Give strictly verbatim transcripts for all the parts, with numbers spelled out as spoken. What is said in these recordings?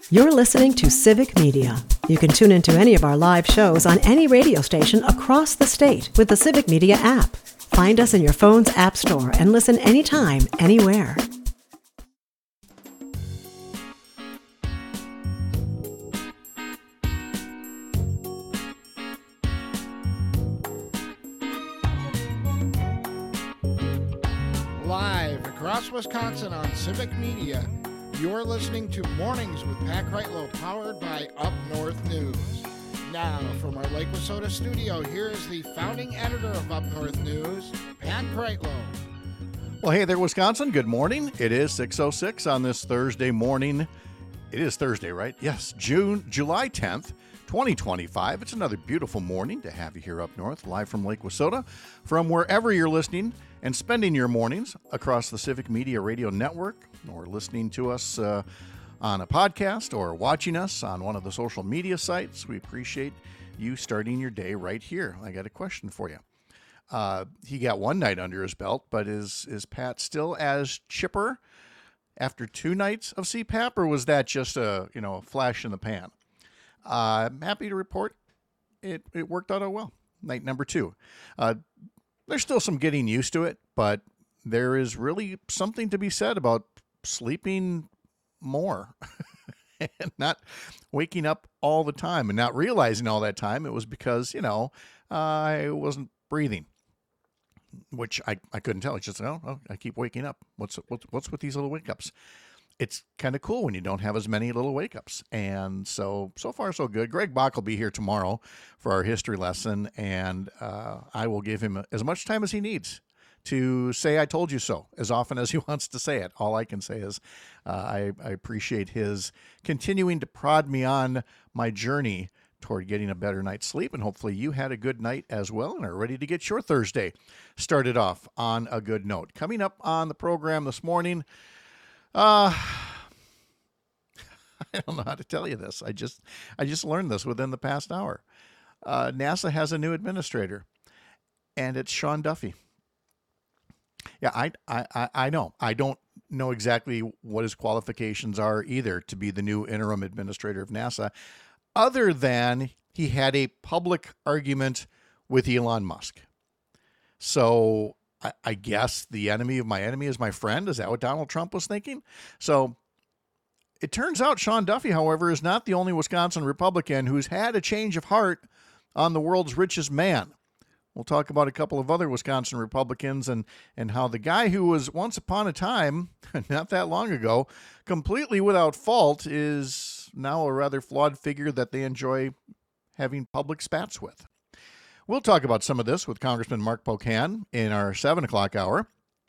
You're listening to Civic Media. You can tune into any of our live shows on any radio station across the state with the Civic Media app. Find us in your phone's app store and listen anytime, anywhere. Live across Wisconsin on Civic Media, you're listening to Mornings with Pat Kreitlow, powered by Up North News. Now, from our Lake Wissota studio, here is the founding editor of Up North News, Pat Kreitlow. Well, hey there, Wisconsin. Good morning. It is six oh six on this Thursday morning. It is Thursday, right? Yes, June, July tenth, twenty twenty-five. It's another beautiful morning to have you here up north, live from Lake Wissota, from wherever you're listening and spending your mornings across the Civic Media Radio Network, or listening to us uh, on a podcast, or watching us on one of the social media sites. We appreciate you starting your day right here. I got a question for you. Uh, he got one night under his belt, but is is Pat still as chipper after two nights of C PAP, or was that just a you know a flash in the pan? Uh, I'm happy to report it it worked out well. Night number two. Uh, there's still some getting used to it, but there is really something to be said about sleeping more and not waking up all the time and not realizing all that time it was because, you know, I wasn't breathing, which I, I couldn't tell. It's just, oh, oh, I keep waking up. What's, what's, what's with these little wake ups? It's kind of cool when you don't have as many little wake ups. And so, so far, so good. Greg Bach will be here tomorrow for our history lesson, and uh, I will give him as much time as he needs to say I told you so as often as he wants to say it. All I can say is uh, I, I appreciate his continuing to prod me on my journey toward getting a better night's sleep, and hopefully you had a good night as well and are ready to get your Thursday started off on a good note. Coming up on the program this morning, uh, I don't know how to tell you this. I just I just learned this within the past hour. Uh, NASA has a new administrator, and it's Sean Duffy. Yeah, I, I, I know. I don't know exactly what his qualifications are either to be the new interim administrator of NASA, other than he had a public argument with Elon Musk. So I, I guess the enemy of my enemy is my friend. Is that what Donald Trump was thinking? So it turns out Sean Duffy, however, is not the only Wisconsin Republican who's had a change of heart on the world's richest man. We'll talk about a couple of other Wisconsin Republicans and, and how the guy who was once upon a time, not that long ago, completely without fault is now a rather flawed figure that they enjoy having public spats with. We'll talk about some of this with Congressman Mark Pocan in our seven o'clock hour.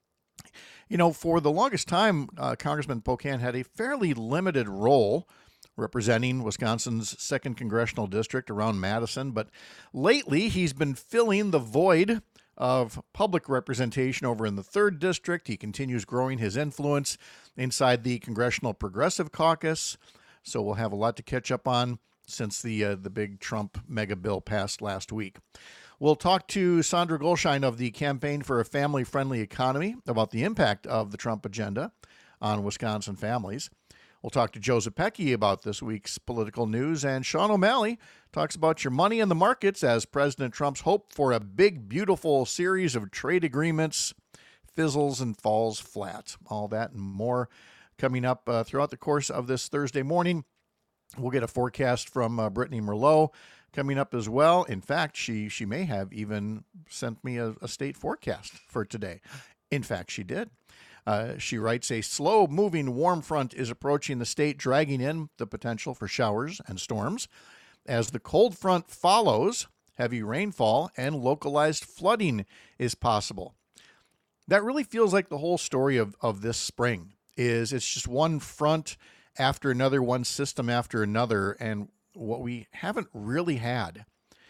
You know, for the longest time, uh, Congressman Pocan had a fairly limited role representing Wisconsin's second congressional district around Madison. But lately, he's been filling the void of public representation over in the third district. He continues growing his influence inside the Congressional Progressive Caucus. So we'll have a lot to catch up on since the uh, the big Trump mega bill passed last week. We'll talk to Sandra Golshine of the Campaign for a Family-Friendly Economy about the impact of the Trump agenda on Wisconsin families. We'll talk to Joe Zepecki about this week's political news, and Sean O'Malley talks about your money in the markets as President Trump's hope for a big, beautiful series of trade agreements fizzles and falls flat. All that and more coming up uh, throughout the course of this Thursday morning. We'll get a forecast from uh, Brittany Merlot coming up as well. In fact, she she may have even sent me a, a state forecast for today. In fact, she did. Uh, she writes, a slow-moving warm front is approaching the state, dragging in the potential for showers and storms. As the cold front follows, heavy rainfall and localized flooding is possible. That really feels like the whole story of, of this spring, is it's just one front after another, one system after another, and what we haven't really had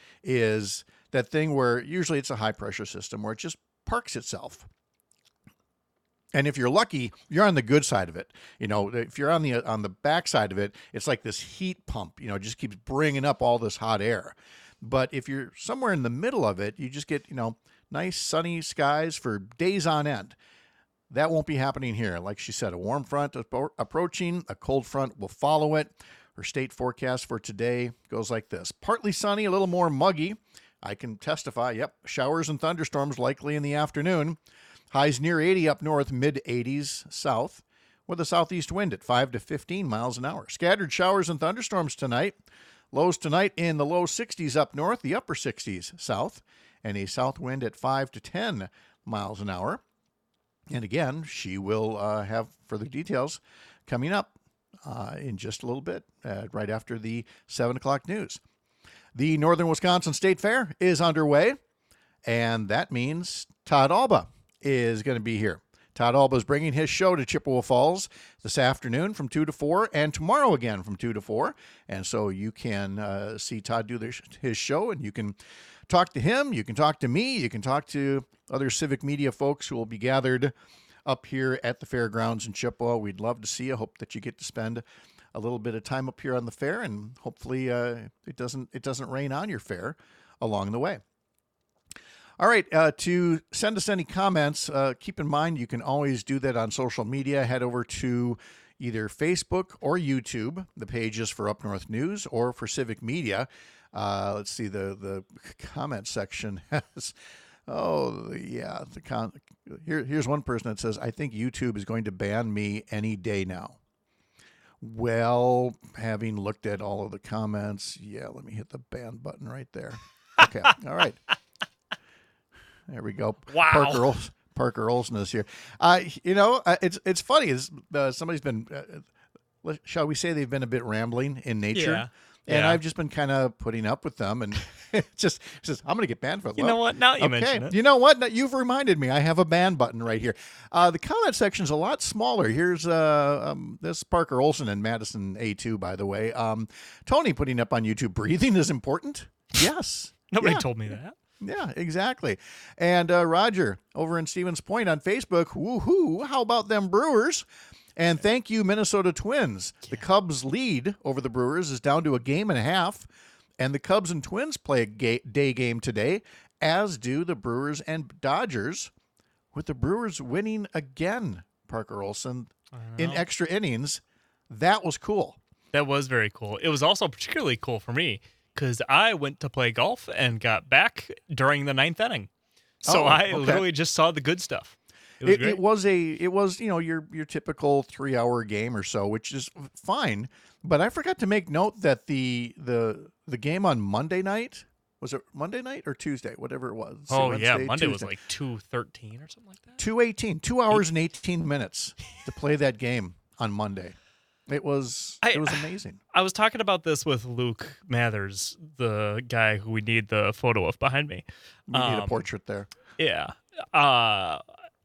is that thing where usually it's a high-pressure system where it just parks itself. And if you're lucky, you're on the good side of it. You know, if you're on the on the back side of it, it's like this heat pump, you know, it just keeps bringing up all this hot air. But if you're somewhere in the middle of it, you just get, you know, nice sunny skies for days on end. that won't be happening here. Like she said, a warm front approaching, a cold front will follow it. Her state forecast for today goes like this. Partly sunny, a little more muggy. I can testify, yep, showers and thunderstorms likely in the afternoon. Highs near eighty up north, mid eighties south, with a southeast wind at five to fifteen miles an hour. Scattered showers and thunderstorms tonight. Lows tonight in the low sixties up north, the upper sixties south, and a south wind at five to ten miles an hour. And again, she will uh, have further details coming up uh, in just a little bit, uh, right after the seven o'clock news. The Northern Wisconsin State Fair is underway, and that means Todd Alba is going to be here. Todd Alba is bringing his show to Chippewa Falls this afternoon from two to four, and tomorrow again from two to four. And so you can uh, see Todd do this, his show, and you can talk to him, you can talk to me, you can talk to other civic media folks who will be gathered up here at the fairgrounds in Chippewa. We'd love to see you. Hope that you get to spend a little bit of time up here on the fair, and hopefully uh, it doesn't it doesn't rain on your fair along the way. All right, uh, to send us any comments, uh, keep in mind you can always do that on social media. Head over to either Facebook or YouTube. The page is for Up North News or for Civic Media. Uh, let's see, the, the comment section has, oh, yeah. The con- Here, Here's one person that says, I think YouTube is going to ban me any day now. Well, having looked at all of the comments, yeah, let me hit the ban button right there. Okay, all right. There we go. Wow. Parker, Ols- Parker Olson is here. Uh, you know, uh, it's it's funny. It's, uh, somebody's been, uh, shall we say, they've been a bit rambling in nature. Yeah. And Yeah. I've just been kind of putting up with them, and it just it says, I'm going to get banned for it. You know what? Now you okay. mention it. You know what? Now, you've reminded me. I have a ban button right here. Uh, the comment section's a lot smaller. Here's uh, um, this Parker Olson and Madison A two, by the way. Um, Tony putting up on YouTube, breathing is important. Yes. Nobody Yeah. told me that. Yeah, exactly. And uh, Roger over in Stevens Point on Facebook, woohoo, how about them Brewers? And thank you, Minnesota Twins. Yeah. The Cubs lead over the Brewers is down to a game and a half, and the Cubs and Twins play a ga- day game today, as do the Brewers and Dodgers, with the Brewers winning again, Parker Olson, in extra innings. That was cool. That was very cool. It was also particularly cool for me because I went to play golf and got back during the ninth inning. So Oh, I okay. literally just saw the good stuff. It was It, great. it was a, it was, you know, your your typical three hour game or so, which is fine. But I forgot to make note that the the the game on Monday night, was it Monday night or Tuesday, whatever it was. oh, Wednesday, yeah. Monday was Tuesday. like two thirteen or something like that. two eighteen, two hours and eighteen minutes to play that game on Monday. It was I- it was amazing. I was talking about this with Luke Mathers, the guy who we need the photo of behind me. We need a Um, portrait there. Yeah. Uh,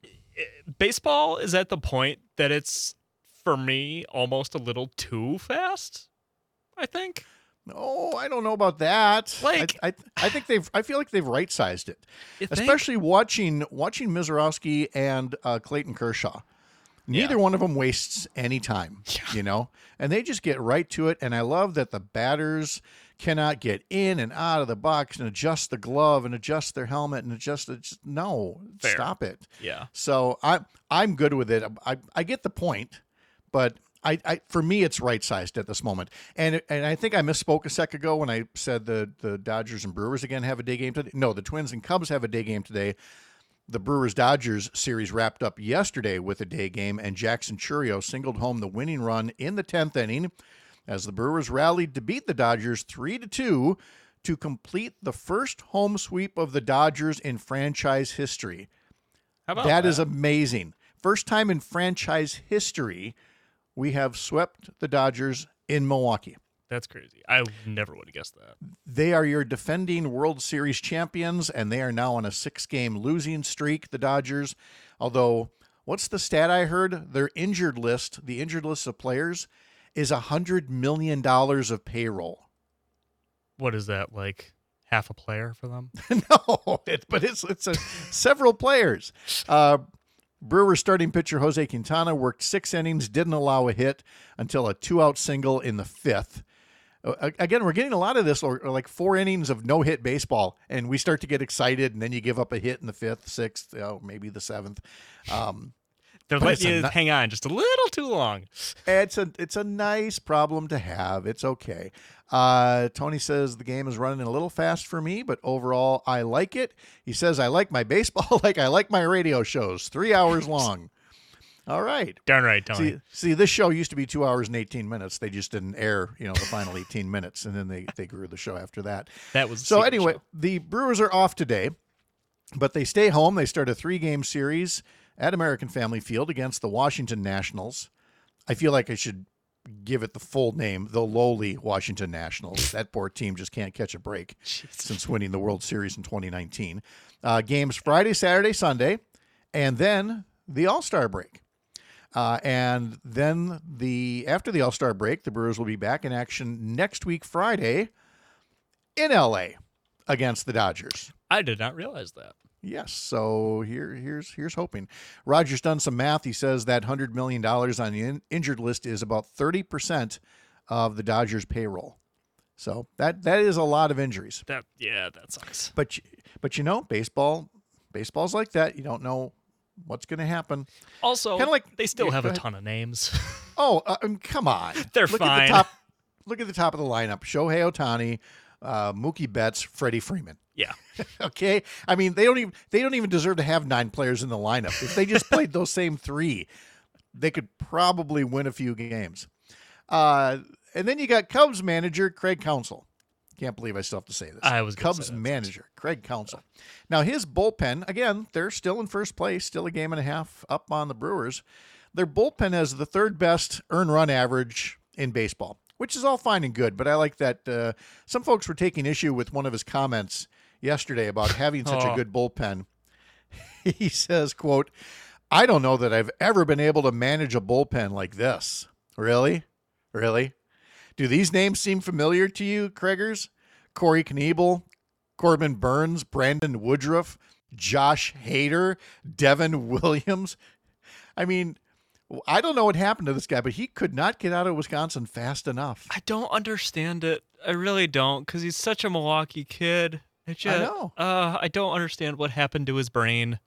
it- baseball is at the point that it's, for me, almost a little too fast, I think. Oh, I don't know about that. Like- I, I, I think they've. I feel like they've right sized it, You think? especially watching watching Mizorowski and uh, Clayton Kershaw. Neither Yeah. one of them wastes any time, you know, and they just get right to it. And I love that the batters cannot get in and out of the box and adjust the glove and adjust their helmet and adjust it. Just, no, Fair. stop it. Yeah. So I I'm good with it. I I get the point, but I, I for me it's right sized at this moment. And and I think I misspoke a sec ago when I said the the Dodgers and Brewers again have a day game today. No, the Twins and Cubs have a day game today. The Brewers-Dodgers series wrapped up yesterday with a day game, and Jackson Churio singled home the winning run in the tenth inning as the Brewers rallied to beat the Dodgers three to two to complete the first home sweep of the Dodgers in franchise history. How about That is amazing. First time in franchise history we have swept the Dodgers in Milwaukee. That's crazy. I never would have guessed that. They are your defending World Series champions, and they are now on a six-game losing streak, the Dodgers. Although, what's the stat I heard? Their injured list, the injured list of players, is one hundred million dollars of payroll. What is that, like half a player for them? No, it, but it's it's a, several players. Uh, Brewers starting pitcher Jose Quintana worked six innings, didn't allow a hit until a two-out single in the fifth. Uh, again, we're getting a lot of this, or, or like four innings of no-hit baseball, and we start to get excited, and then you give up a hit in the fifth, sixth, oh, maybe the seventh. Um, They're But letting it's a you ni- hang on just a little too long. It's a it's a nice problem to have. It's okay. Uh, Tony says the game is running a little fast for me, but overall I like it. He says I like my baseball like I like my radio shows, three hours long. All right. Darn right, Tony. See, see, this show used to be two hours and eighteen minutes. They just didn't air, you know, the final eighteen minutes, and then they they grew the show after that. That was a So secret anyway, show. the Brewers are off today, but they stay home. They start a three-game series at American Family Field against the Washington Nationals. I feel like I should give it the full name, the lowly Washington Nationals. That poor team just can't catch a break since winning the World Series in twenty nineteen. Uh, games Friday, Saturday, Sunday, and then the All-Star break. Uh, and then the after the All-Star break, the Brewers will be back in action next week, Friday, in L A against the Dodgers. I did not realize that. Yes, so here, here's here's hoping. Roger's done some math. He says that one hundred million dollars on the in- injured list is about thirty percent of the Dodgers' payroll. So that that is a lot of injuries. That yeah, that sucks. But you- but you know, baseball baseball's like that. You don't know what's going to happen. Also, Kinda like- they still yeah, have go a ahead. ton of names. Oh, uh, um, come on. They're look fine. At the top, look at the top of the lineup. Shohei Ohtani, uh, Mookie Betts, Freddie Freeman. Yeah. Okay, I mean they don't even they don't even deserve to have nine players in the lineup. If they just played those same three, they could probably win a few games. Uh, and then you got Cubs manager Craig Counsell. Can't believe I still have to say this. I was gonna Cubs say that. manager Craig Counsell. Now his bullpen, again, they're still in first place, still a game and a half up on the Brewers. Their bullpen has the third best earn run average in baseball, which is all fine and good. But I like that uh, some folks were taking issue with one of his comments yesterday about having such Oh. a good bullpen. He says, quote, I don't know that I've ever been able to manage a bullpen like this. Really? Really? Do these names seem familiar to you, Craigers? Corey Knebel, Corbin Burns, Brandon Woodruff, Josh Hader, Devin Williams. I mean, I don't know what happened to this guy, but he could not get out of Wisconsin fast enough. I don't understand it. I really don't, because he's such a Milwaukee kid. It just, know. Uh, I don't understand what happened to his brain.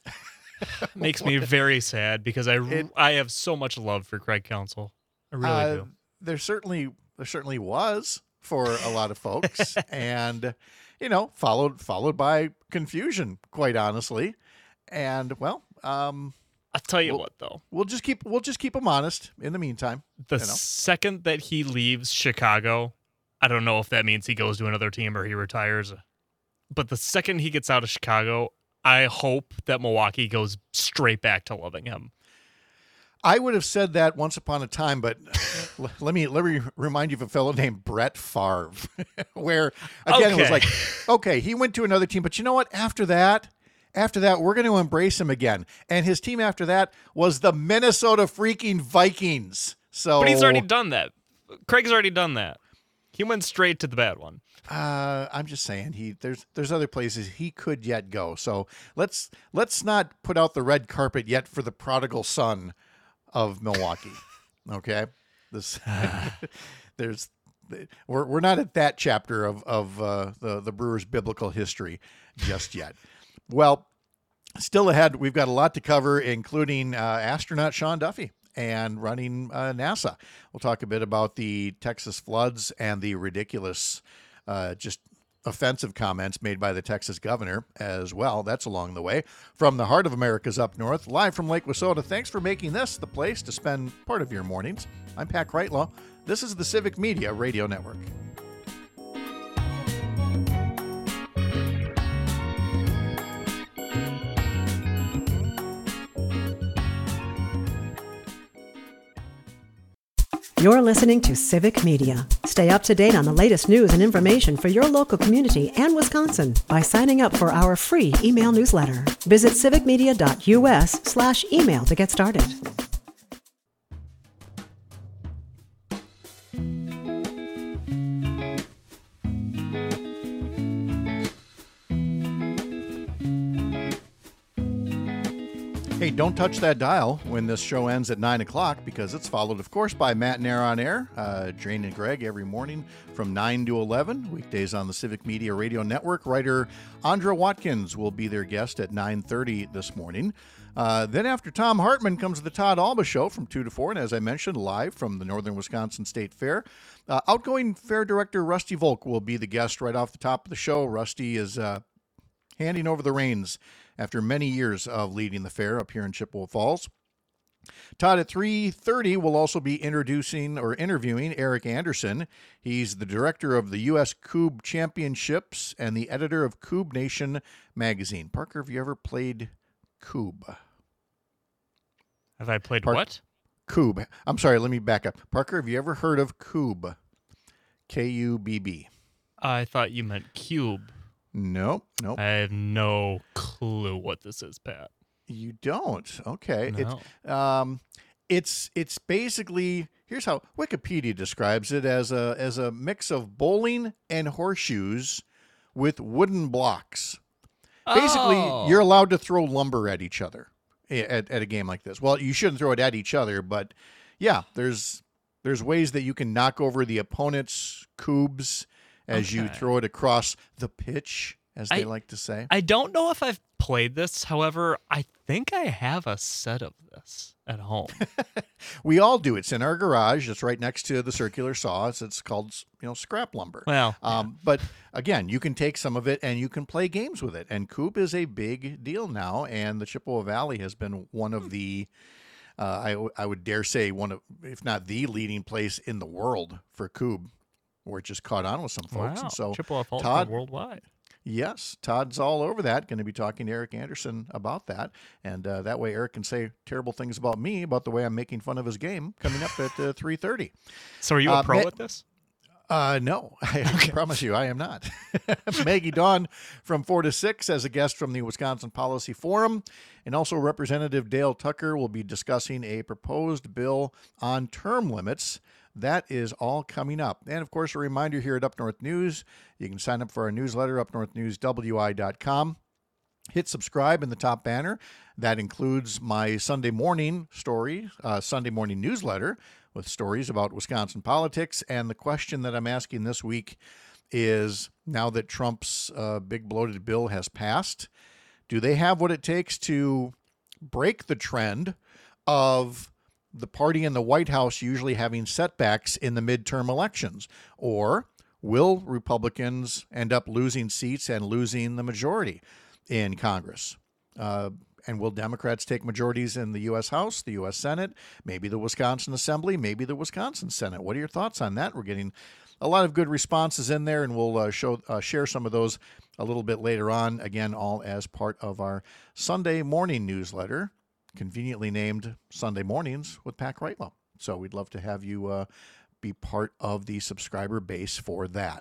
Makes me very sad because I, It- I have so much love for Craig Counsell. I really Uh, do. There certainly there certainly was for a lot of folks, and you know, followed followed by confusion, quite honestly. And well, um, I'll tell you well, what, though. we'll just keep we'll just keep him honest in the meantime. The you know. second that he leaves Chicago, I don't know if that means he goes to another team or he retires, but the second he gets out of Chicago, I hope that Milwaukee goes straight back to loving him. I would have said that once upon a time, but l- let me let me remind you of a fellow named Brett Favre, where again it was Okay. like, okay, he went to another team, but you know what? After that, after that, we're going to embrace him again. And his team after that was the Minnesota freaking Vikings. So, But he's already done that. Craig's already done that. He went straight to the bad one. Uh, I'm just saying he there's there's other places he could yet go. So let's let's not put out the red carpet yet for the prodigal son of Milwaukee. Okay, this there's we're we're not at that chapter of of uh, the the Brewers' biblical history just yet. Well, still ahead, we've got a lot to cover, including uh, astronaut Sean Duffy and running uh, NASA. We'll talk a bit about the Texas floods and the ridiculous, uh, just offensive comments made by the Texas governor as well. That's along the way. From the heart of America's up north, live from Lake Wissota, thanks for making this the place to spend part of your mornings. I'm Pat Kreitlow. This is the Civic Media Radio Network. You're listening to Civic Media. Stay up to date on the latest news and information for your local community and Wisconsin by signing up for our free email newsletter. Visit civicmedia.us slash email to get started. Hey, don't touch that dial when this show ends at nine o'clock because it's followed, of course, by Matt and Air on Air, uh, Jane and Greg every morning from nine to eleven, weekdays on the Civic Media Radio Network. Writer Andra Watkins will be their guest at nine thirty this morning. Uh, then after Tom Hartman comes the Todd Alba Show from two to four, and as I mentioned, live from the Northern Wisconsin State Fair. Uh, outgoing fair director Rusty Volk will be the guest right off the top of the show. Rusty is uh, handing over the reins after many years of leading the fair up here in Chippewa Falls. Todd at three thirty will also be introducing or interviewing Eric Anderson. He's the director of the U S Cube Championships and the editor of Cube Nation magazine. Parker, have you ever played Cube? Have I played Park- what? Cube. I'm sorry, let me back up. Parker, have you ever heard of Cube? K U B B. I thought you meant cube. Nope, nope. I have no clue what this is, Pat. You don't. Okay. No. It's um it's it's basically, here's how Wikipedia describes it, as a as a mix of bowling and horseshoes with wooden blocks. Basically, Oh. you're allowed to throw lumber at each other at, at a game like this. Well, you shouldn't throw it at each other, but yeah, there's there's ways that you can knock over the opponent's cubes as you Okay. throw it across the pitch, as they I- like to say. I don't know if I've played this. However, I think I have a set of this at home. We all do. It's in our garage. It's right next to the circular saw. It's, it's called, you know, scrap lumber. Well, Um, but again, you can take some of it and you can play games with it. And Cube is a big deal now. And the Chippewa Valley has been one of the, uh, I, I would dare say, one of, if not the leading place in the world for Cube, where it just caught on with some folks. wow. And so, Chippewa Falls Todd- worldwide. yes, Todd's all over that. Going to be talking to Eric Anderson about that. And uh, that way Eric can say terrible things about me, about the way I'm making fun of his game, coming up at uh, three thirty. So are you a Uh, pro Ma- at this? Uh, no, I promise you, I am not. Maggie Dawn from four to six as a guest from the Wisconsin Policy Forum. And also Representative Dale Tucker will be discussing a proposed bill on term limits. That is all coming up. And of course, a reminder here at Up North News, you can sign up for our newsletter, up north news w i dot com. Hit subscribe in the top banner. That includes my Sunday morning story, uh, Sunday morning newsletter with stories about Wisconsin politics. And the question that I'm asking this week is, now that Trump's uh, big bloated bill has passed, do they have what it takes to break the trend of the party in the White House usually having setbacks in the midterm elections? Or will Republicans end up losing seats and losing the majority in Congress? Uh, and will Democrats take majorities in the U S House, the U S Senate, maybe the Wisconsin Assembly, maybe the Wisconsin Senate? What are your thoughts on that? We're getting a lot of good responses in there, and we'll uh, show uh, share some of those a little bit later on. Again, all as part of our Sunday morning newsletter, conveniently named Sunday Mornings with Pat Kreitlow. So we'd love to have you uh, be part of the subscriber base for that.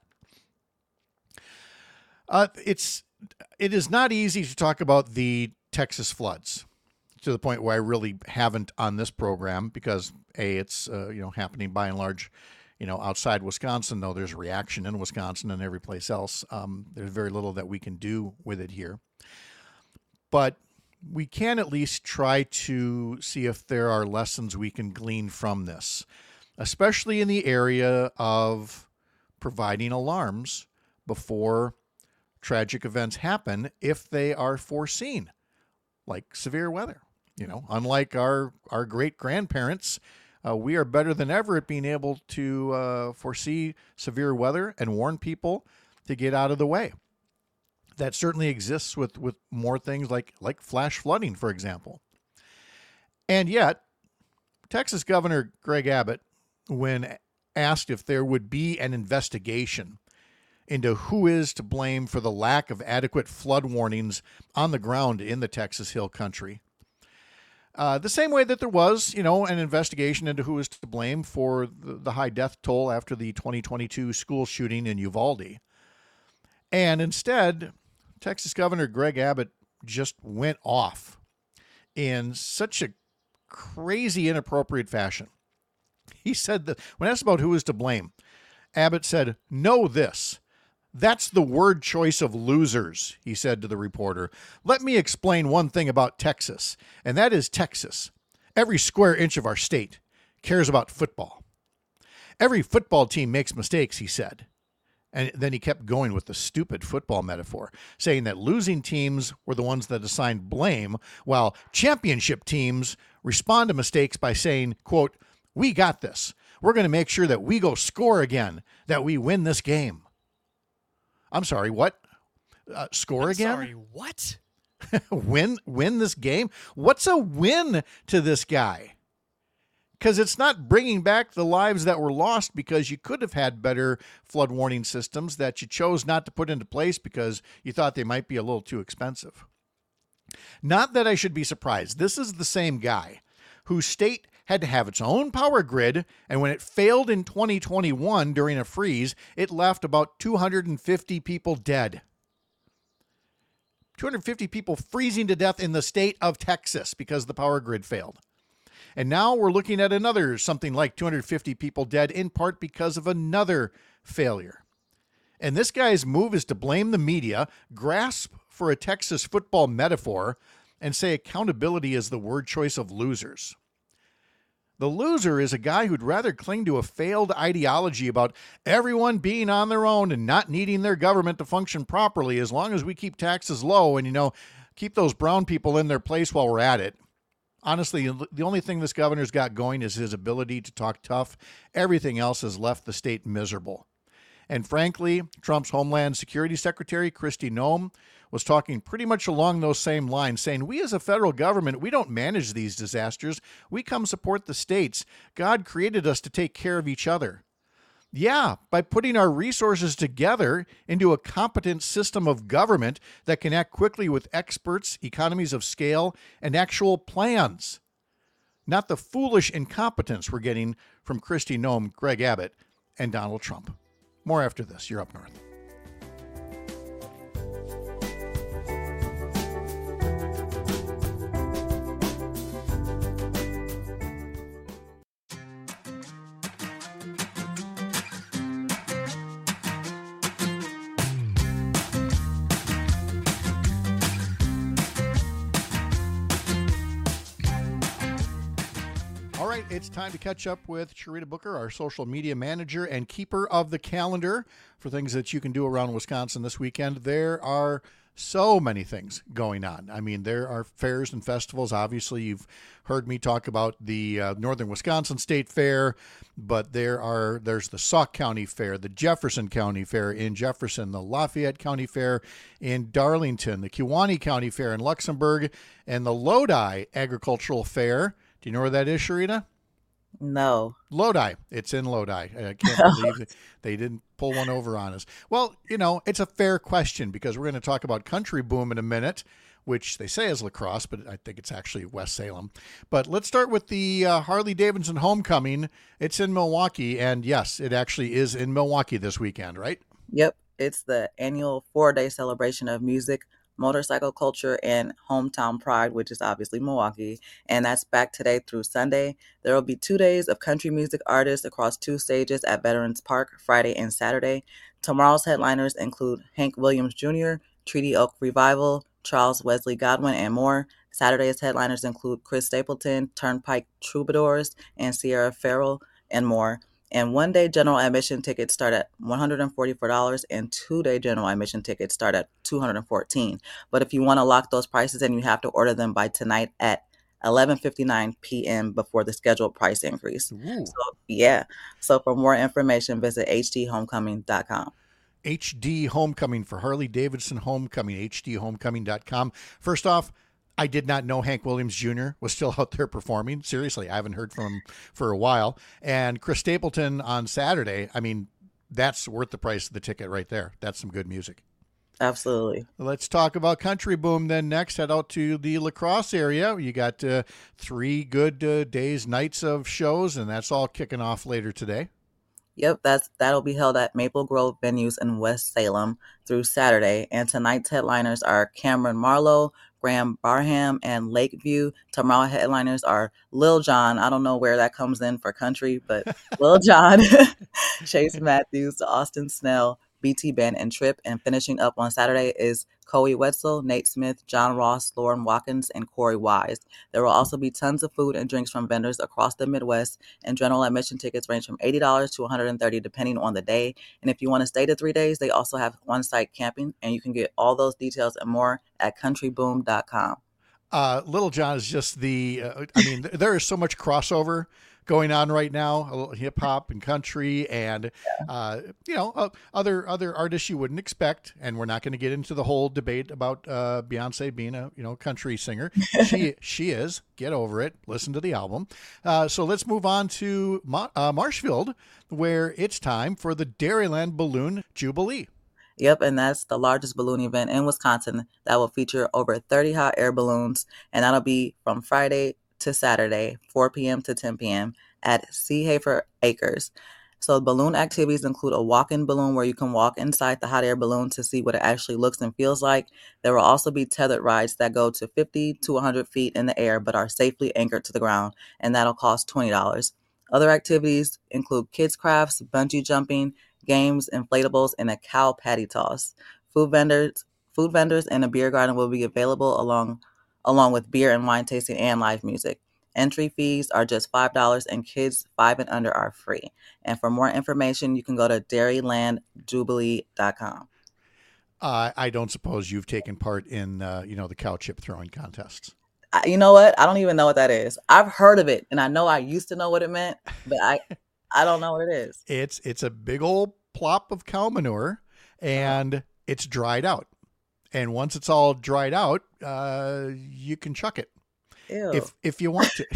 Uh, it's it is not easy to talk about the Texas floods to the point where I really haven't on this program, because A, it's uh, you know happening by and large, you know, outside Wisconsin, though there's a reaction in Wisconsin and every place else. Um, there's very little that we can do with it here. But we can at least try to see if there are lessons we can glean from this, especially in the area of providing alarms before tragic events happen if they are foreseen, like severe weather. You know, unlike our, our great grandparents, uh, we are better than ever at being able to uh, foresee severe weather and warn people to get out of the way. That certainly exists with, with more things like, like flash flooding, for example. And yet, Texas Governor Greg Abbott, when asked if there would be an investigation into who is to blame for the lack of adequate flood warnings on the ground in the Texas Hill Country, uh, the same way that there was, you know, an investigation into who is to blame for the, the high death toll after the twenty twenty-two school shooting in Uvalde. And instead, Texas Governor Greg Abbott just went off in such a crazy, inappropriate fashion. He said that when asked about who is to blame, Abbott said, "Know this, That's the word choice of losers, he said to the reporter. Let me explain one thing about Texas, and that is Texas. Every square inch of our state cares about football. Every football team makes mistakes, he said. And then he kept going with the stupid football metaphor, saying that losing teams were the ones that assigned blame, while championship teams respond to mistakes by saying, quote, we got this. We're going to make sure that we go score again, that we win this game. I'm sorry, what? Uh, score I'm again? Sorry, what? win, win this game? What's a win to this guy? Because it's not bringing back the lives that were lost because you could have had better flood warning systems that you chose not to put into place because you thought they might be a little too expensive. Not that I should be surprised. This is the same guy whose state had to have its own power grid, and when it failed in twenty twenty-one during a freeze, it left about two hundred fifty people dead. two hundred fifty people freezing to death in the state of Texas because the power grid failed. And now we're looking at another something like two hundred fifty people dead, in part because of another failure. And this guy's move is to blame the media, grasp for a Texas football metaphor, and say accountability is the word choice of losers. The loser is a guy who'd rather cling to a failed ideology about everyone being on their own and not needing their government to function properly as long as we keep taxes low and, you know, keep those brown people in their place while we're at it. Honestly, the only thing this governor's got going is his ability to talk tough. Everything else has left the state miserable. And frankly, Trump's Homeland Security Secretary, Kristi Noem, was talking pretty much along those same lines, saying, we as a federal government, we don't manage these disasters. We come support the states. God created us to take care of each other. Yeah, by putting our resources together into a competent system of government that can act quickly with experts, economies of scale, and actual plans. Not the foolish incompetence we're getting from Kristi Noem, Greg Abbott, and Donald Trump. More after this. You're Up North. It's time to catch up with Sharita Booker, our social media manager and keeper of the calendar for things that you can do around Wisconsin this weekend. There are so many things going on. I mean, there are fairs and festivals. Obviously, you've heard me talk about the uh, Northern Wisconsin State Fair, but there are there's the Sauk County Fair, the Jefferson County Fair in Jefferson, the Lafayette County Fair in Darlington, the Kewaunee County Fair in Luxembourg, and the Lodi Agricultural Fair. Do you know where that is, Sharita? No. Lodi. It's in Lodi. I can't believe they didn't pull one over on us. Well, you know, it's a fair question because we're going to talk about Country Boom in a minute, which they say is La Crosse, but I think it's actually West Salem. But let's start with the uh, Harley-Davidson Homecoming. It's in Milwaukee, and yes, it actually is in Milwaukee this weekend, right? Yep. It's the annual four-day celebration of music, motorcycle culture, and hometown pride, which is obviously Milwaukee. And that's back today through Sunday. There will be two days of country music artists across two stages at Veterans Park, Friday and Saturday. Tomorrow's headliners include Hank Williams Junior, Treaty Oak Revival, Charles Wesley Godwin, and more. Saturday's headliners include Chris Stapleton, Turnpike Troubadours, and Sierra Farrell, and more. And one-day general admission tickets start at one hundred forty-four dollars, and two-day general admission tickets start at two hundred fourteen dollars. But if you want to lock those prices in, you have to order them by tonight at eleven fifty-nine p.m. before the scheduled price increase. Ooh. So, yeah. So for more information, visit h d homecoming dot com. H D Homecoming for Harley-Davidson Homecoming, h d homecoming dot com. First off, I did not know Hank Williams Junior was still out there performing. Seriously, I haven't heard from him for a while. And Chris Stapleton on Saturday, I mean, that's worth the price of the ticket right there. That's some good music. Absolutely. Let's talk about Country Boom then next. Head out to the La Crosse area. You got uh, three good uh, days, nights of shows, and that's all kicking off later today. Yep, that's that'll be held at Maple Grove venues in West Salem through Saturday. And tonight's headliners are Cameron Marlowe, Graham Barham, and Lakeview. Tomorrow headliners are Lil Jon. I don't know where that comes in for country, but Lil Jon, Chase Matthews, Austin Snell, B T Ben, and Trip. And finishing up on Saturday is Coey Wetzel, Nate Smith, John Ross, Lauren Watkins, and Corey Wise. There will also be tons of food and drinks from vendors across the Midwest, and general admission tickets range from eighty dollars to one hundred thirty dollars depending on the day. And if you want to stay to three days, they also have on-site camping, and you can get all those details and more at country boom dot com. Uh, Little John is just the, uh, I mean, there is so much crossover going on right now, a little hip hop and country and, uh, you know, uh, other, other artists you wouldn't expect. And we're not going to get into the whole debate about, uh, Beyonce being a, you know, country singer. She, she is. Get over it. Listen to the album. Uh, so let's move on to Ma- uh, Marshfield, where it's time for the Dairyland Balloon Jubilee. Yep, and that's the largest balloon event in Wisconsin that will feature over thirty hot air balloons, and that'll be from Friday to Saturday, four p.m. to ten p.m. at Seehafer Acres. So balloon activities include a walk-in balloon where you can walk inside the hot air balloon to see what it actually looks and feels like. There will also be tethered rides that go to fifty to one hundred feet in the air but are safely anchored to the ground, and that'll cost twenty dollars. Other activities include kids crafts, bungee jumping, games, inflatables, and a cow patty toss. Food vendors, food vendors, and a beer garden will be available along, along with beer and wine tasting and live music. Entry fees are just five dollars, and kids five and under are free. And for more information, you can go to dairyland jubilee dot com. Uh, I don't suppose you've taken part in, uh, you know, the cow chip throwing contests. I, you know what? I don't even know what that is. I've heard of it, and I know I used to know what it meant, but I, I don't know what it is. It's it's a big old plop of cow manure, and uh-huh. it's dried out. And once it's all dried out, uh, you can chuck it. Ew. If if you want to.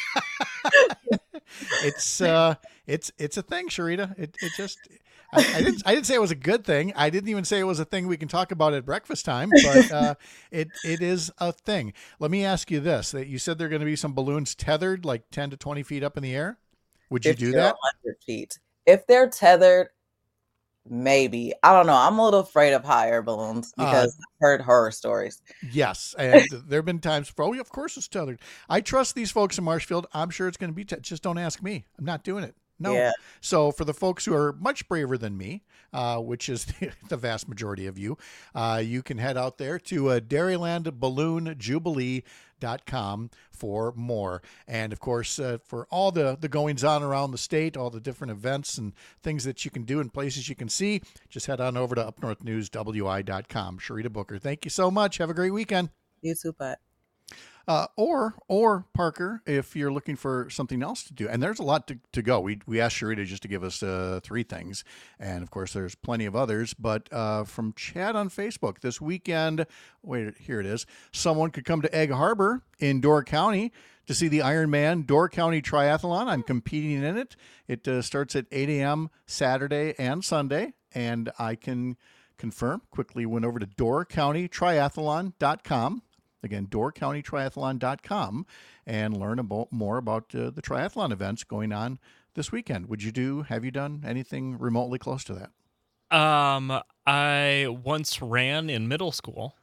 it's uh it's it's a thing, Sharita. It it just I, I didn't I didn't say it was a good thing. I didn't even say it was a thing we can talk about at breakfast time, but uh, it it is a thing. Let me ask you this: that you said there are going to be some balloons tethered, like ten to twenty feet up in the air. Would you do that? one hundred feet. If they're tethered, maybe. I don't know. I'm a little afraid of hot air balloons because uh, I've heard horror stories. Yes. And there have been times, for, oh, of course it's tethered. I trust these folks in Marshfield. I'm sure it's going to be, te- just don't ask me. I'm not doing it. No. Yeah. So for the folks who are much braver than me, uh, which is the, the vast majority of you, uh, you can head out there to uh, dairyland balloon jubilee dot com for more. And of course, uh, for all the, the goings on around the state, all the different events and things that you can do and places you can see, just head on over to up north news w i dot com. Sharita Booker, thank you so much. Have a great weekend. You too, Pat. Uh, or, or Parker, if you're looking for something else to do, and there's a lot to, to go. We, we asked Sharita just to give us uh, three things. And of course there's plenty of others, but uh, from Chad on Facebook this weekend, wait, here it is. Someone could come to Egg Harbor in Door County to see the Ironman Door County Triathlon. I'm competing in it. It uh, starts at eight a.m. Saturday and Sunday. And I can confirm, quickly went over to door county triathlon dot com. Again, door county triathlon dot com, and learn about more about uh, the triathlon events going on this weekend. Would you do, have you done anything remotely close to that? Um, I once ran in middle school.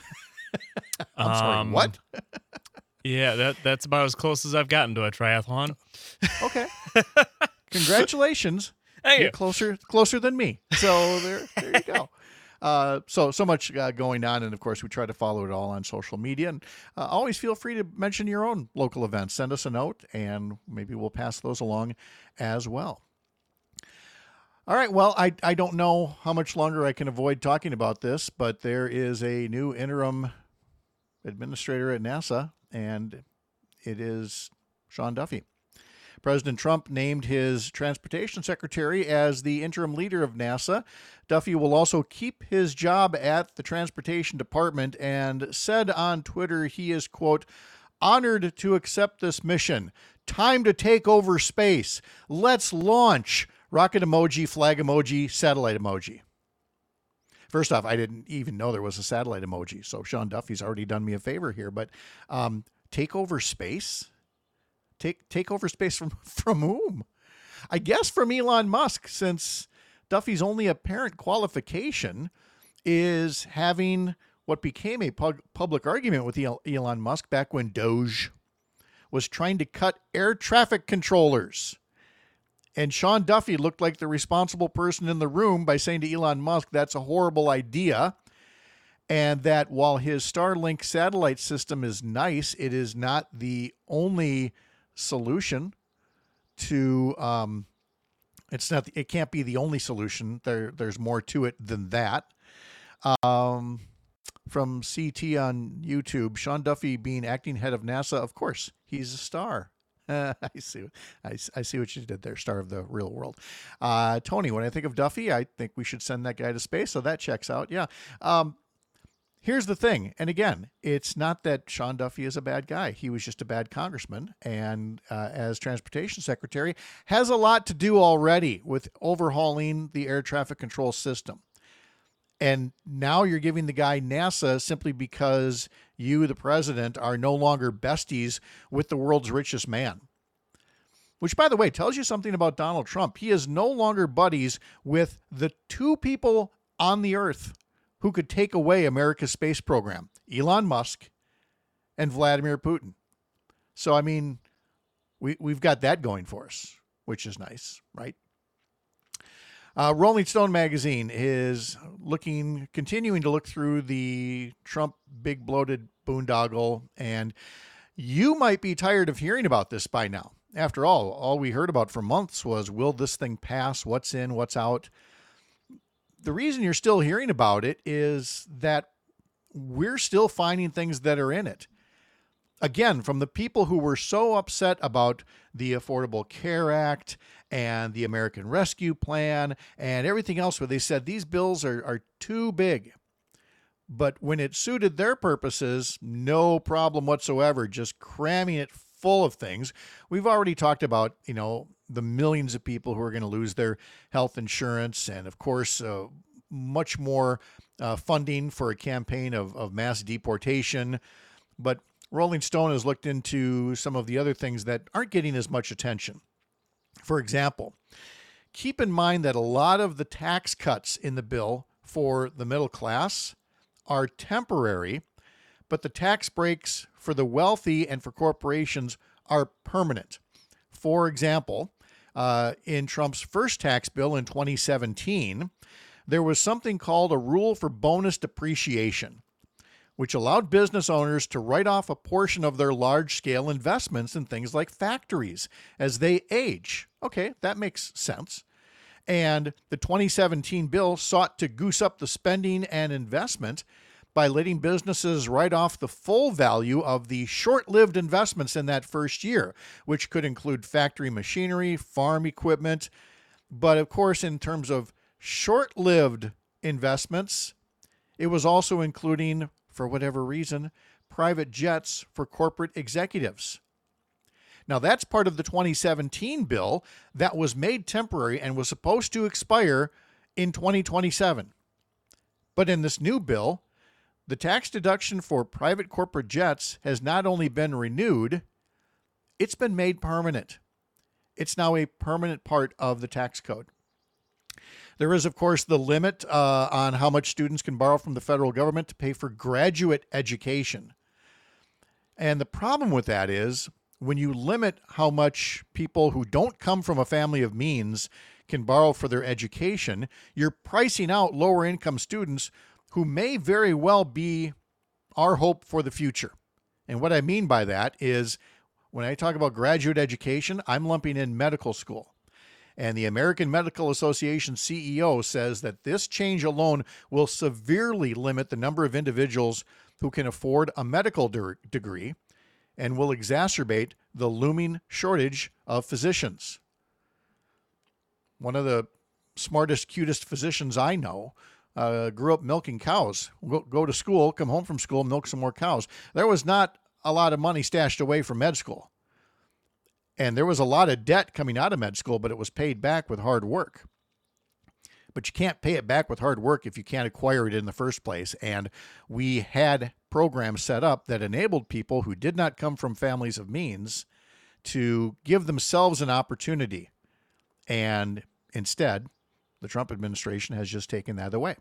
I'm sorry, um, what? Yeah, that that's about as close as I've gotten to a triathlon. Okay. Congratulations. Thank You're you. closer, closer than me. So there, there you go. Uh, so, so much uh, going on. And of course, we try to follow it all on social media. And uh, always feel free to mention your own local events. Send us a note and maybe we'll pass those along as well. All right. Well, I, I don't know how much longer I can avoid talking about this, but there is a new interim administrator at NASA, and it is Sean Duffy. President Trump named his transportation secretary as the interim leader of NASA. Duffy will also keep his job at the transportation department and said on Twitter he is, quote, honored to accept this mission. Time to take over space. Let's launch. Rocket emoji, flag emoji, satellite emoji. First off, I didn't even know there was a satellite emoji, so Sean Duffy's already done me a favor here, but um, take over space? Take take over space from, from whom? I guess from Elon Musk, since Duffy's only apparent qualification is having what became a pub- public argument with Elon Musk back when Doge was trying to cut air traffic controllers. And Sean Duffy looked like the responsible person in the room by saying to Elon Musk, that's a horrible idea. And that while his Starlink satellite system is nice, it is not the only solution to, um, it's not, it can't be the only solution. There, there's more to it than that. Um, from C T on YouTube, Sean Duffy being acting head of NASA. Of course, he's a star. Uh, I see. I, I see what you did there. Star of the real world. Uh, Tony, when I think of Duffy, I think we should send that guy to space. So that checks out. Yeah. Um, here's the thing. And again, it's not that Sean Duffy is a bad guy. He was just a bad congressman. And uh, as transportation secretary, has a lot to do already with overhauling the air traffic control system. And now you're giving the guy NASA simply because you, the president, are no longer besties with the world's richest man. Which, by the way, tells you something about Donald Trump. He is no longer buddies with the two people on the earth who could take away America's space program, Elon Musk and Vladimir Putin. So, I mean, we, we've got that going for us, which is nice, right? Uh, Rolling Stone magazine is looking, continuing to look through the Trump big bloated boondoggle, and you might be tired of hearing about this by now. After all, all we heard about for months was, will this thing pass? What's in, what's out? The reason you're still hearing about it is that we're still finding things that are in it. Again, from the people who were so upset about the Affordable Care Act and the American Rescue Plan and everything else, where they said these bills are, are too big. But when it suited their purposes, no problem whatsoever, just cramming it full of things. We've already talked about, you know, the millions of people who are going to lose their health insurance, and of course, uh, much more uh, funding for a campaign of, of mass deportation. But Rolling Stone has looked into some of the other things that aren't getting as much attention. For example, keep in mind that a lot of the tax cuts in the bill for the middle class are temporary, but the tax breaks for the wealthy and for corporations are permanent. For example, uh, in Trump's first tax bill in twenty seventeen, there was something called a rule for bonus depreciation, which allowed business owners to write off a portion of their large-scale investments in things like factories as they age. Okay, that makes sense. And the twenty seventeen bill sought to goose up the spending and investment by letting businesses write off the full value of the short-lived investments in that first year, which could include factory machinery, farm equipment. But of course, in terms of short-lived investments, it was also including, for whatever reason, private jets for corporate executives. Now, that's part of the twenty seventeen bill that was made temporary and was supposed to expire in twenty twenty-seven. But in this new bill, the tax deduction for private corporate jets has not only been renewed, it's been made permanent. It's now a permanent part of the tax code. There is, of course, the limit uh, on how much students can borrow from the federal government to pay for graduate education. And the problem with that is when you limit how much people who don't come from a family of means can borrow for their education, you're pricing out lower income students who may very well be our hope for the future. And what I mean by that is when I talk about graduate education, I'm lumping in medical school. And the American Medical Association C E O says that this change alone will severely limit the number of individuals who can afford a medical de- degree and will exacerbate the looming shortage of physicians. One of the smartest, cutest physicians I know uh, grew up milking cows. Go, go to school, come home from school, milk some more cows. There was not a lot of money stashed away from med school. And there was a lot of debt coming out of med school, but it was paid back with hard work. But you can't pay it back with hard work if you can't acquire it in the first place. And we had programs set up that enabled people who did not come from families of means to give themselves an opportunity. And instead, the Trump administration has just taken that away.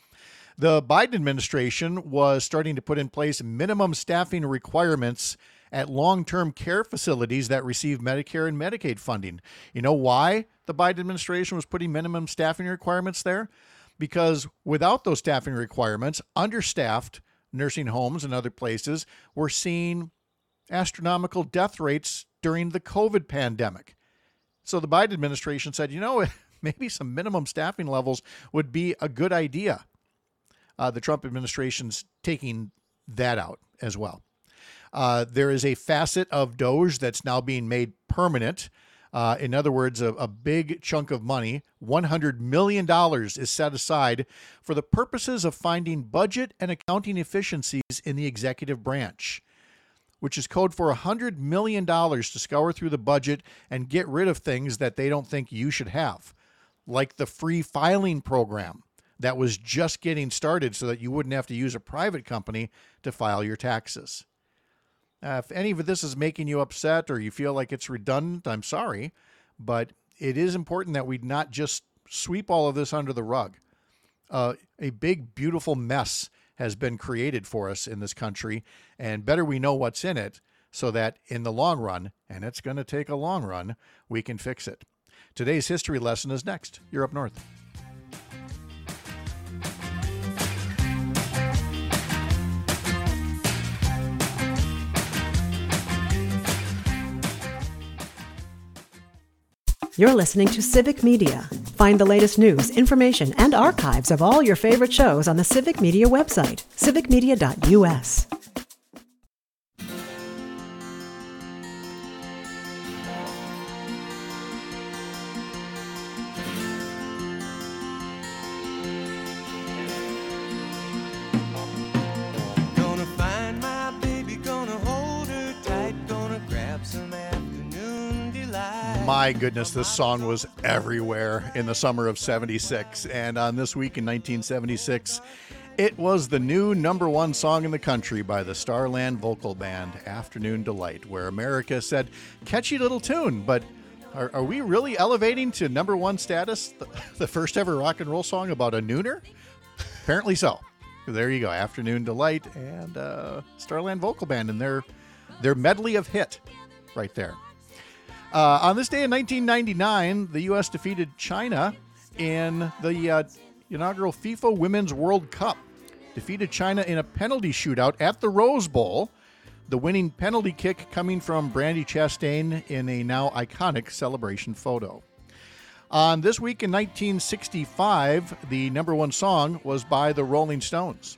The Biden administration was starting to put in place minimum staffing requirements at long-term care facilities that receive Medicare and Medicaid funding. You know why the Biden administration was putting minimum staffing requirements there? Because without those staffing requirements, understaffed nursing homes and other places were seeing astronomical death rates during the COVID pandemic. So the Biden administration said, you know, maybe some minimum staffing levels would be a good idea. Uh, the Trump administration's taking that out as well. Uh, there is a facet of DOGE that's now being made permanent. Uh, in other words, a, a big chunk of money, one hundred million dollars, is set aside for the purposes of finding budget and accounting efficiencies in the executive branch, which is code for one hundred million dollars to scour through the budget and get rid of things that they don't think you should have, like the free filing program that was just getting started so that you wouldn't have to use a private company to file your taxes. Uh, if any of this is making you upset or you feel like it's redundant, I'm sorry, but it is important that we not just sweep all of this under the rug. Uh, a big, beautiful mess has been created for us in this country, and better we know what's in it so that in the long run, and it's going to take a long run, we can fix it. Today's history lesson is next. You're up north. You're listening to Civic Media. Find the latest news, information, and archives of all your favorite shows on the Civic Media website, civic media dot u s. Gonna find my baby, gonna hold her tight, gonna grab some afternoon delight. My goodness, this song was everywhere in the summer of seventy-six. And on this week in nineteen seventy-six, it was the new number one song in the country by the Starland Vocal Band, Afternoon Delight, where America said, catchy little tune, but are, are we really elevating to number one status the, the first ever rock and roll song about a nooner? Apparently so. There you go, Afternoon Delight and uh, Starland Vocal Band and their, their medley of hit right there. Uh, on this day in nineteen ninety-nine, the U S defeated China in the uh, inaugural FIFA Women's World Cup. Defeated China in a penalty shootout at the Rose Bowl. The winning penalty kick coming from Brandi Chastain in a now iconic celebration photo. On this week in nineteen sixty-five, the number one song was by the Rolling Stones.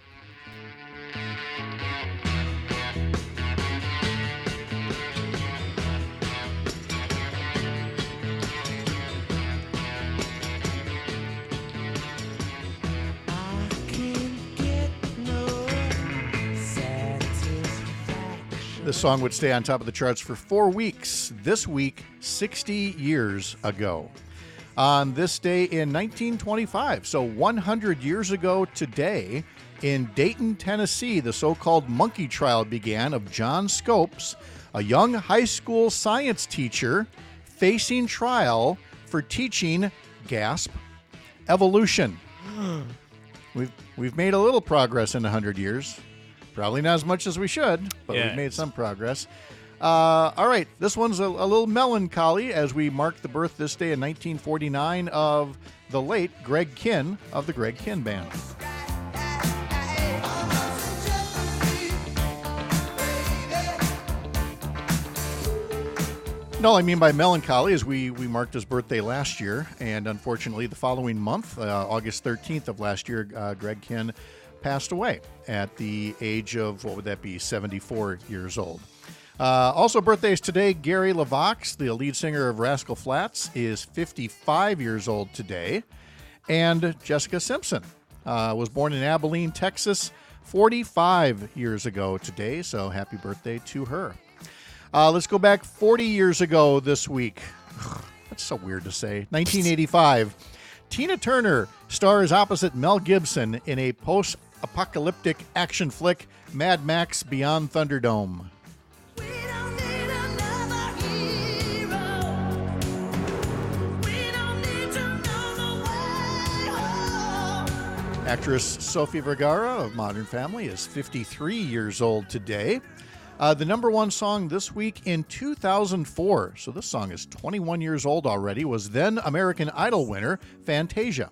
This song would stay on top of the charts for four weeks, this week, sixty years ago. On this day in nineteen twenty-five, so one hundred years ago today, in Dayton, Tennessee, the so-called monkey trial began of John Scopes, a young high school science teacher facing trial for teaching, gasp, evolution. We've, we've made a little progress in one hundred years. Probably not as much as we should, but Yeah. we've made some progress. Uh, all right, this one's a, a little melancholy as we mark the birth this day in nineteen forty-nine of the late Greg Kihn of the Greg Kihn Band. And all I mean by melancholy is we, we marked his birthday last year, and unfortunately the following month, uh, August thirteenth of last year, uh, Greg Kihn passed away at the age of, what would that be, seventy-four years old. Uh, also birthdays today, Gary LeVox, the lead singer of Rascal Flatts, is fifty-five years old today. And Jessica Simpson uh, was born in Abilene, Texas, forty-five years ago today, so happy birthday to her. Uh, let's go back forty years ago this week. That's so weird to say. nineteen eighty-five. Tina Turner stars opposite Mel Gibson in a post-apocalyptic action flick, Mad Max Beyond Thunderdome. We don't need another hero. We don't need to know the way home. Actress Sofia Vergara of Modern Family is fifty-three years old today. Uh, the number one song this week in two thousand four, so this song is twenty-one years old already, was then American Idol winner Fantasia.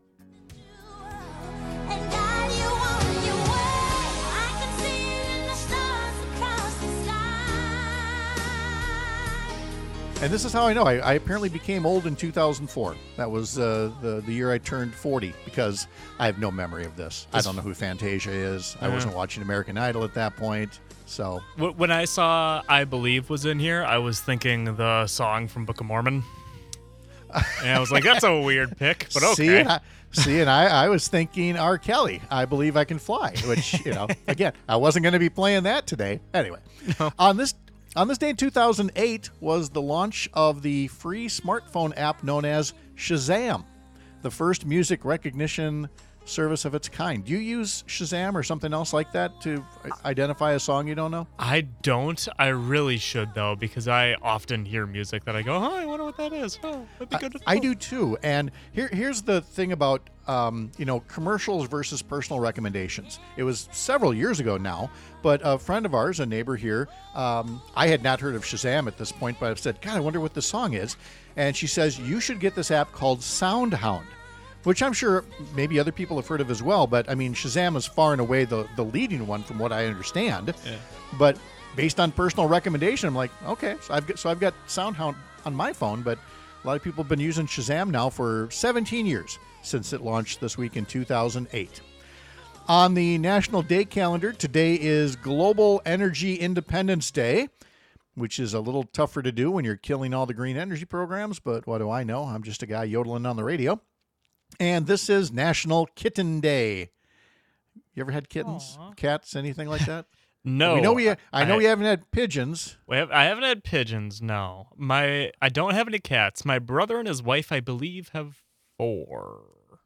And this is how I know. I, I apparently became old in two thousand four. That was uh, the, the year I turned forty, because I have no memory of this. I don't know who Fantasia is. I wasn't watching American Idol at that point. So when I saw I Believe was in here, I was thinking the song from Book of Mormon. And I was like, that's a weird pick, but okay. See, and I, see, and I, I was thinking R. Kelly, I Believe I Can Fly, which, you know, again, I wasn't going to be playing that today. Anyway, No. on this on this day in two thousand eight was the launch of the free smartphone app known as Shazam, the first music recognition service of its kind. Do you use Shazam or something else like that to identify a song you don't know? I don't. I really should, though, because I often hear music that I go, oh, I wonder what that is. Oh, that'd be good to know. I do too. And here, here's the thing about, um, you know, commercials versus personal recommendations. It was several years ago now, but a friend of ours, a neighbor here, um, I had not heard of Shazam at this point, but I've said, God, I wonder what the song is. And she says, you should get this app called SoundHound, which I'm sure maybe other people have heard of as well. But I mean, Shazam is far and away the, the leading one from what I understand. Yeah. But based on personal recommendation, I'm like, okay, so I've got, so I've got SoundHound on my phone, but a lot of people have been using Shazam now for seventeen years since it launched this week in two thousand eight. On the National Day calendar, today is Global Energy Independence Day, which is a little tougher to do when you're killing all the green energy programs, but what do I know? I'm just a guy yodeling on the radio. And this is National Kitten Day. You ever had kittens, Aww. cats, anything like that? No. We know we. I know I, we haven't had pigeons. we have, I haven't had pigeons, no. My I don't have any cats. My brother and his wife, I believe, have four.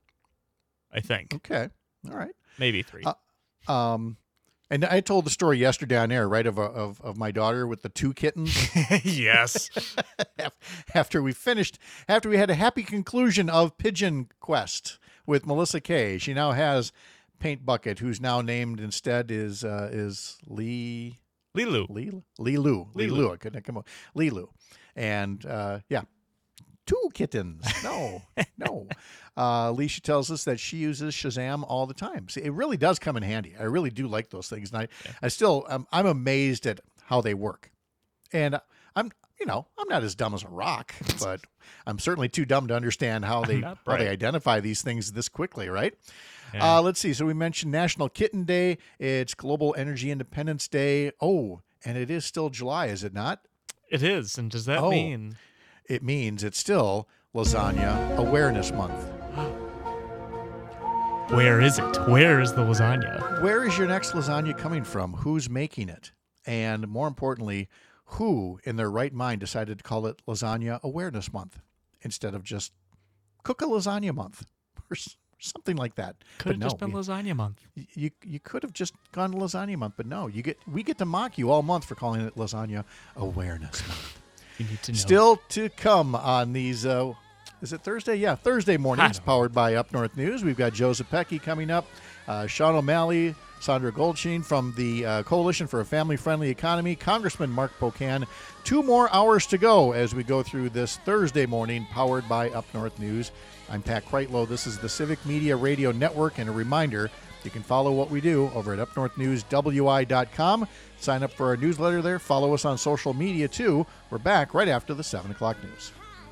I think. Okay, all right. Maybe three. Uh, um, and I told the story yesterday on air, right, of of of my daughter with the two kittens. Yes. After we finished, after we had a happy conclusion of Pigeon Quest with Melissa Kay, she now has Paint Bucket, who's now named instead is uh, is Lee Lilu. Lee Lilu Lilu. Lilu. I couldn't come up. Lilu, and uh, yeah, two kittens. No, no. Uh, Alicia tells us that she uses Shazam all the time. See, it really does come in handy. I really do like those things, and I, Yeah. I still, I'm, I'm amazed at how they work. And I'm, you know, I'm not as dumb as a rock, but I'm certainly too dumb to understand how they not how they bright. identify these things this quickly, right? Yeah. Uh, let's see. So we mentioned National Kitten Day. It's Global Energy Independence Day. Oh, and it is still July, is it not? It is. And does that Oh. mean? It means it's still Lasagna Awareness Month. Where is it? Where is the lasagna? Where is your next lasagna coming from? Who's making it? And more importantly, who in their right mind decided to call it Lasagna Awareness Month instead of just Cook a Lasagna Month or s- something like that? Could have but just no, been lasagna month. you, you you could have just gone to Lasagna Month, but no, you get we get to mock you all month for calling it Lasagna Awareness Month. You need to know. Still to come on these, uh, is it Thursday? Yeah, Thursday mornings, don't powered by Up North News. We've got Joe Zepecki coming up, uh, Sean O'Malley, Sandra Goldsheen from the uh, Coalition for a Family-Friendly Economy, Congressman Mark Pocan. Two more hours to go as we go through this Thursday morning, powered by Up North News. I'm Pat Kreitlow. This is the Civic Media Radio Network, and a reminder, you can follow what we do over at up north news w i dot com. Sign up for our newsletter there. Follow us on social media, too. We're back right after the seven o'clock news.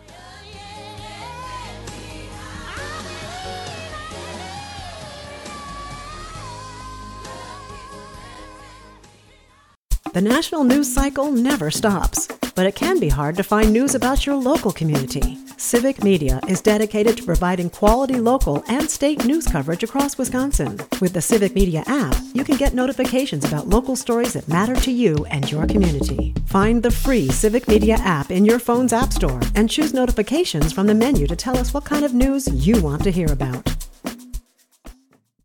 The national news cycle never stops, but it can be hard to find news about your local community. Civic Media is dedicated to providing quality local and state news coverage across Wisconsin. With the Civic Media app, you can get notifications about local stories that matter to you and your community. Find the free Civic Media app in your phone's app store and choose notifications from the menu to tell us what kind of news you want to hear about.